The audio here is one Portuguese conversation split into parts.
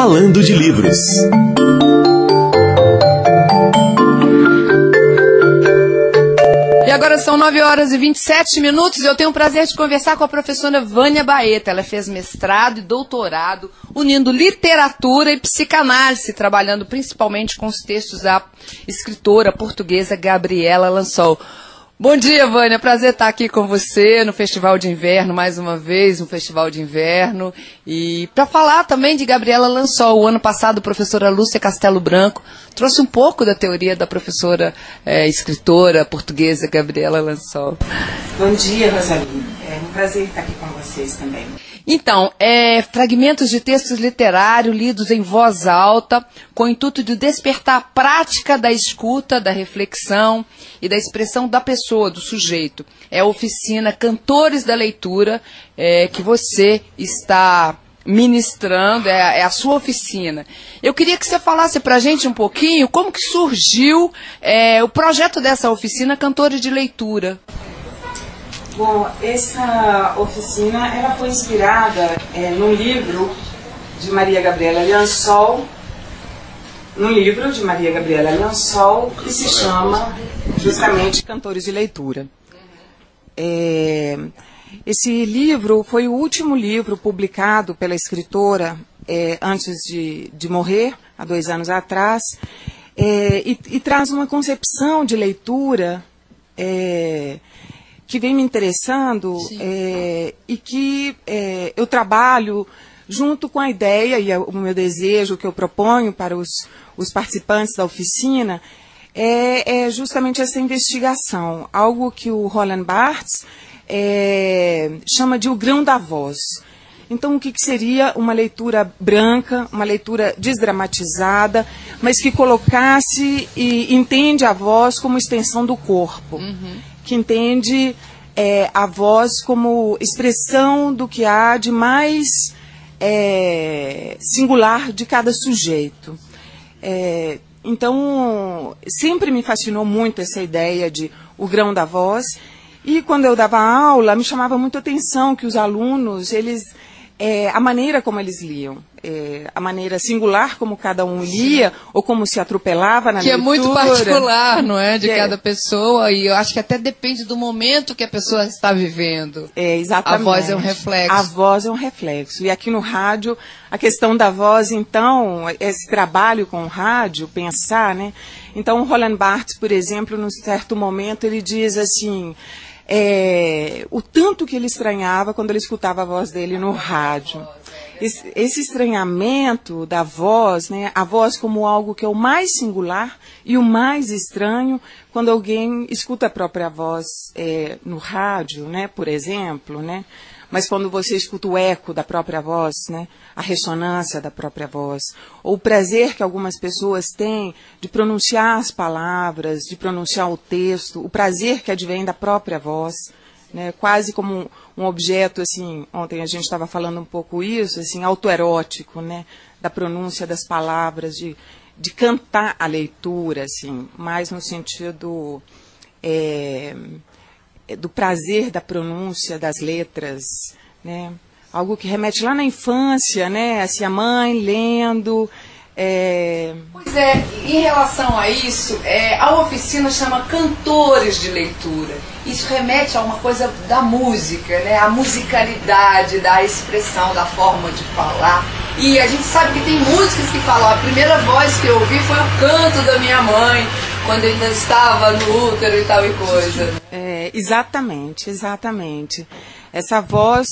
Falando de Livros. E agora são 9h27 e eu tenho o prazer de conversar com a professora Vânia Baeta. Ela fez mestrado e doutorado, unindo literatura e psicanálise, trabalhando principalmente com os textos da escritora portuguesa Gabriela Lansol. Bom dia, Vânia. Prazer estar aqui com você no Festival de Inverno, mais uma vez, no Festival de Inverno. E para falar também de Gabriela Lansol. O ano passado, a professora Lúcia Castelo Branco trouxe um pouco da teoria da professora escritora portuguesa Gabriela Lansol. Bom dia, Rosalina. É um prazer estar aqui com vocês também. Então, fragmentos de textos literários lidos em voz alta, com o intuito de despertar a prática da escuta, da reflexão e da expressão da pessoa, do sujeito. É a oficina Cantores da Leitura, que você está ministrando, é a sua oficina. Eu queria que você falasse para a gente um pouquinho como que surgiu o projeto dessa oficina Cantores de Leitura. Bom, essa oficina ela foi inspirada num livro de Maria Gabriela Lansol, que se chama justamente Cantores de Leitura. Esse livro foi o último livro publicado pela escritora antes de morrer, há 2 anos atrás, e traz uma concepção de leitura que vem me interessando e que eu trabalho junto com a ideia e o meu desejo que eu proponho para os participantes da oficina é justamente essa investigação, algo que o Roland Barthes chama de o grão da voz. Então, o que seria uma leitura branca, uma leitura desdramatizada, mas que colocasse e entende a voz como extensão do corpo, que entende a voz como expressão do que há de mais singular de cada sujeito. Então, sempre me fascinou muito essa ideia de o grão da voz, e quando eu dava aula, me chamava muito a atenção que os alunos, a maneira como eles liam, a maneira singular como cada um lia, ou como se atropelava na leitura. Que é muito particular, não é? De cada pessoa, e eu acho que até depende do momento que a pessoa está vivendo. Exatamente. A voz é um reflexo. A voz é um reflexo. E aqui no rádio, a questão da voz, então, esse trabalho com o rádio, pensar, né? Então, o Roland Barthes, por exemplo, num certo momento, ele diz assim, o tanto que ele estranhava quando ele escutava a voz dele no rádio. Esse estranhamento da voz, né, a voz como algo que é o mais singular e o mais estranho, quando alguém escuta a própria voz no rádio, né, por exemplo, né, mas quando você escuta o eco da própria voz, né, a ressonância da própria voz, ou o prazer que algumas pessoas têm de pronunciar as palavras, de pronunciar o texto, o prazer que advém da própria voz, né, quase como um objeto, assim, ontem a gente estava falando um pouco isso, assim, autoerótico, né, da pronúncia das palavras, de cantar a leitura, assim, mais no sentido do prazer da pronúncia das letras, né, algo que remete lá na infância, né, assim, a mãe lendo. Pois em relação a isso, a oficina chama Cantores de Leitura. Isso remete a uma coisa da música, né? A musicalidade, da expressão, da forma de falar. E a gente sabe que tem músicas que falam, a primeira voz que eu ouvi foi o canto da minha mãe, quando ainda estava no útero e tal e coisa. Exatamente. Essa voz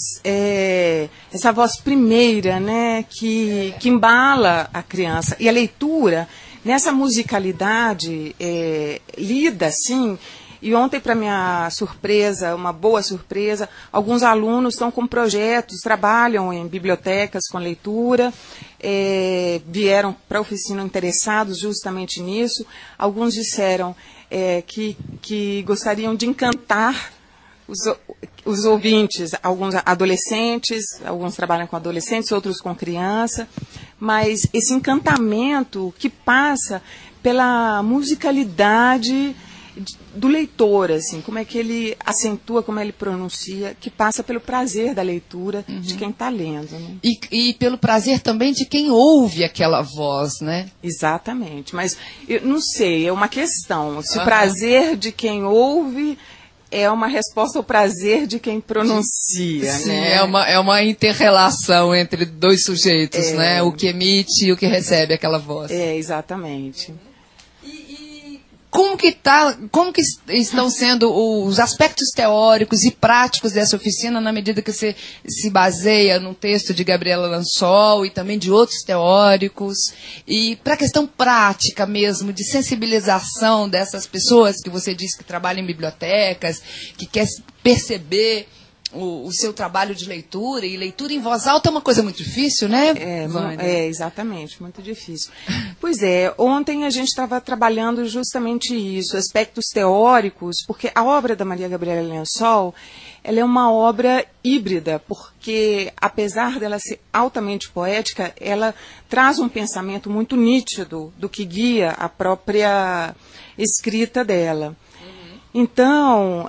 primeira, né, que embala a criança. E a leitura, nessa musicalidade, lida assim. E ontem, para minha surpresa, uma boa surpresa, alguns alunos estão com projetos, trabalham em bibliotecas com leitura, vieram para a oficina interessados justamente nisso. Alguns disseram que gostariam de encantar os ouvintes, alguns adolescentes, alguns trabalham com adolescentes, outros com criança, mas esse encantamento que passa pela musicalidade do leitor, assim, como é que ele acentua, como ele pronuncia, que passa pelo prazer da leitura de quem está lendo. Né? E pelo prazer também de quem ouve aquela voz, né? Exatamente, mas eu não sei, é uma questão. Se o prazer de quem ouve é uma resposta ao prazer de quem pronuncia. Sim, né? é uma inter-relação entre dois sujeitos, né? O que emite e o que recebe aquela voz. Exatamente. Como que estão sendo os aspectos teóricos e práticos dessa oficina na medida que você se baseia no texto de Gabriela Lansol e também de outros teóricos? E para a questão prática mesmo, de sensibilização dessas pessoas que você disse que trabalham em bibliotecas, que quer perceber o seu trabalho de leitura, e leitura em voz alta é uma coisa muito difícil, né, Vânia? Exatamente, muito difícil. Pois é, ontem a gente estava trabalhando justamente isso, aspectos teóricos, porque a obra da Maria Gabriela Lansol, ela é uma obra híbrida, porque apesar dela ser altamente poética, ela traz um pensamento muito nítido do que guia a própria escrita dela. Então,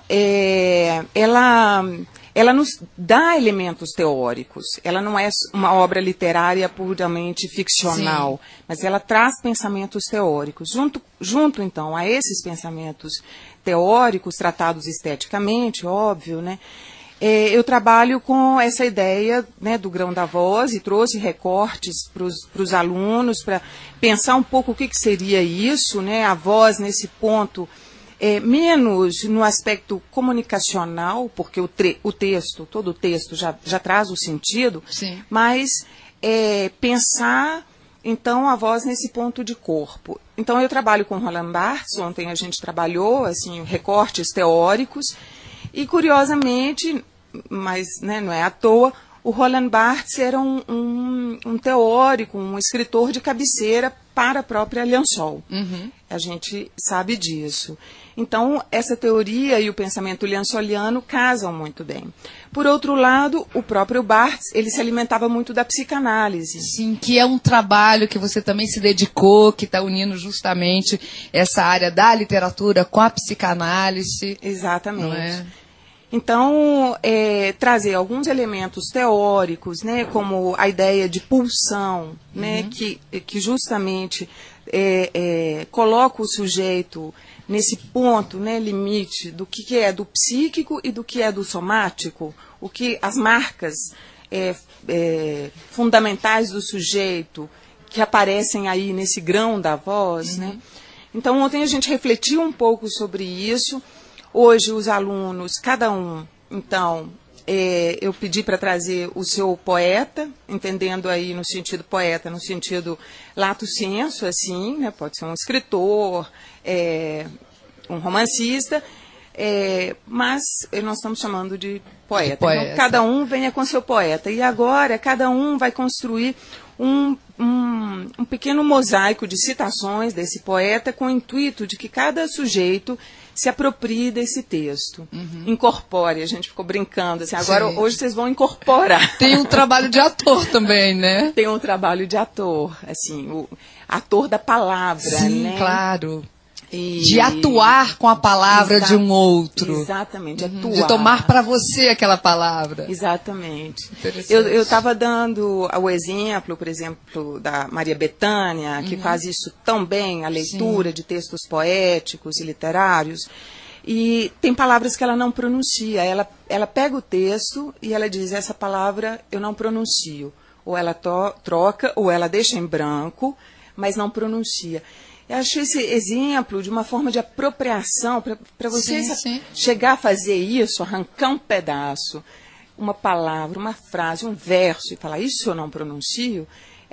ela nos dá elementos teóricos. Ela não é uma obra literária puramente ficcional, mas ela traz pensamentos teóricos. Junto, então, a esses pensamentos teóricos, tratados esteticamente, óbvio, né? Eu trabalho com essa ideia, né, do grão da voz e trouxe recortes para os alunos para pensar um pouco o que seria isso, né? A voz nesse ponto... menos no aspecto comunicacional, porque todo o texto já traz o sentido, mas pensar, então, a voz nesse ponto de corpo. Então, eu trabalho com Roland Barthes, ontem a gente trabalhou, assim, recortes teóricos, e, curiosamente, mas né, não é à toa, o Roland Barthes era um teórico, um escritor de cabeceira para a própria Lansol. A gente sabe disso. Então, essa teoria e o pensamento lansoliano casam muito bem. Por outro lado, o próprio Barthes, ele se alimentava muito da psicanálise. Sim, que é um trabalho que você também se dedicou, que está unindo justamente essa área da literatura com a psicanálise. Exatamente. Não é? Então, trazer alguns elementos teóricos, né, como a ideia de pulsão, né, que justamente coloca o sujeito nesse ponto, né, limite do que é do psíquico e do que é do somático, as marcas fundamentais do sujeito que aparecem aí nesse grão da voz. Né? Então, ontem a gente refletiu um pouco sobre isso. Hoje, os alunos, cada um, então, eu pedi para trazer o seu poeta, entendendo aí no sentido poeta, no sentido lato sensu, assim, né? Pode ser um escritor, um romancista, mas nós estamos chamando de poeta. Então, cada um venha com seu poeta. E agora, cada um vai construir um pequeno mosaico de citações desse poeta com o intuito de que cada sujeito se aproprie desse texto, incorpore. A gente ficou brincando, assim, agora hoje vocês vão incorporar. Tem um trabalho de ator também, né? Tem um trabalho de ator, assim, o ator da palavra, sim, né? Claro. De atuar com a palavra de um outro. Exatamente, de atuar. De tomar para você aquela palavra. Exatamente. Eu estava dando o exemplo, por exemplo, da Maria Bethânia, que faz isso tão bem, a leitura de textos poéticos e literários. E tem palavras que ela não pronuncia. Ela pega o texto e ela diz, essa palavra eu não pronuncio. Ou ela troca, ou ela deixa em branco, mas não pronuncia. Eu achei esse exemplo de uma forma de apropriação, para você chegar a fazer isso, arrancar um pedaço, uma palavra, uma frase, um verso, e falar, isso eu não pronuncio,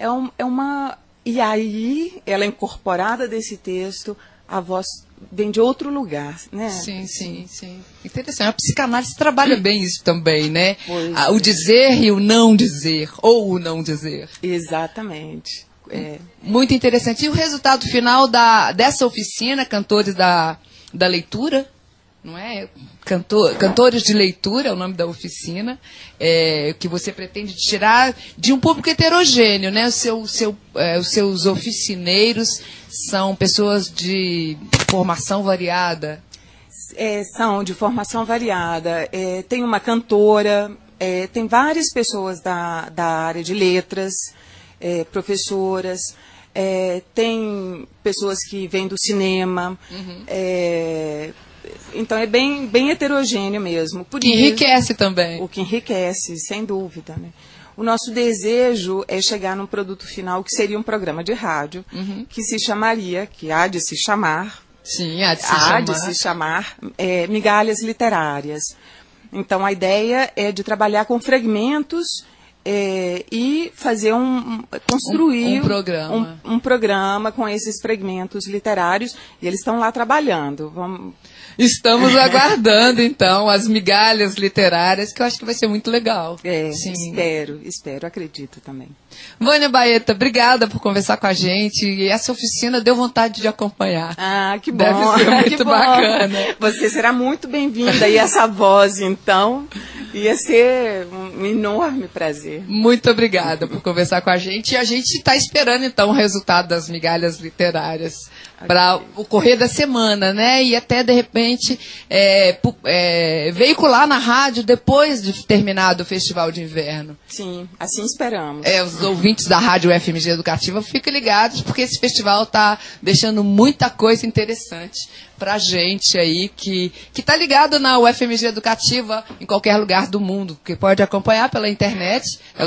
e aí, ela incorporada desse texto, a voz vem de outro lugar, né? Sim. Interessante. A psicanálise trabalha bem isso também, né? O dizer e o não dizer, ou o não dizer. Exatamente. Muito interessante. E o resultado final dessa oficina, Cantores da Leitura? não é? Cantores de leitura é o nome da oficina, que você pretende tirar de um público heterogêneo, né? Os seus oficineiros são pessoas de formação variada. São de formação variada. Tem uma cantora, tem várias pessoas da área de letras, professoras, tem pessoas que vêm do cinema. Então é bem heterogêneo mesmo. Por que enriquece também. O que enriquece, sem dúvida, né? O nosso desejo é chegar num produto final que seria um programa de rádio, que se chamaria, que há de se chamar, sim, há de se chamar Migalhas Literárias. Então a ideia é de trabalhar com fragmentos e fazer construir um programa com esses fragmentos literários, e eles estão lá trabalhando. Estamos aguardando, então, as migalhas literárias, que eu acho que vai ser muito legal. Sim. Espero, acredito também. Vânia Baeta, obrigada por conversar com a gente, e essa oficina deu vontade de acompanhar. Que bom. Deve ser muito bacana. Você será muito bem-vinda, e essa voz, então, ia ser um enorme prazer. Muito obrigada por conversar com a gente, e a gente está esperando, então, o resultado das migalhas literárias para o correr da semana, né? E até, de repente, veicular na rádio depois de terminado o Festival de Inverno. Sim, assim esperamos. Os ouvintes da Rádio UFMG Educativa, fiquem ligados, porque esse festival está deixando muita coisa interessante para a gente aí que está ligado na UFMG Educativa em qualquer lugar do mundo, que pode acompanhar pela internet, é o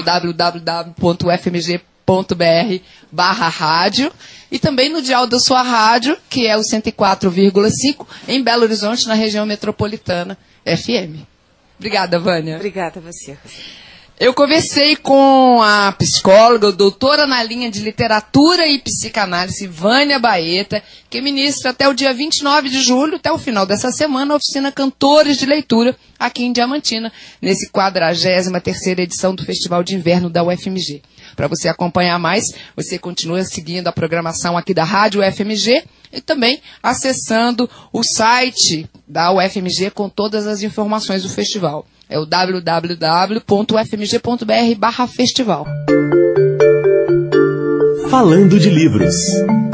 www.ufmg.br/rádio, e também no dial da sua rádio, que é o 104,5, em Belo Horizonte, na região metropolitana FM. Obrigada, Vânia. Obrigada a você. Eu conversei com a psicóloga, doutora na linha de literatura e psicanálise, Vânia Baeta, que ministra até o dia 29 de julho, até o final dessa semana, a oficina Cantores de Leitura, aqui em Diamantina, nesse 43ª edição do Festival de Inverno da UFMG. Para você acompanhar mais, você continua seguindo a programação aqui da Rádio UFMG e também acessando o site da UFMG com todas as informações do festival. É o www.ufmg.br/festival. Falando de livros.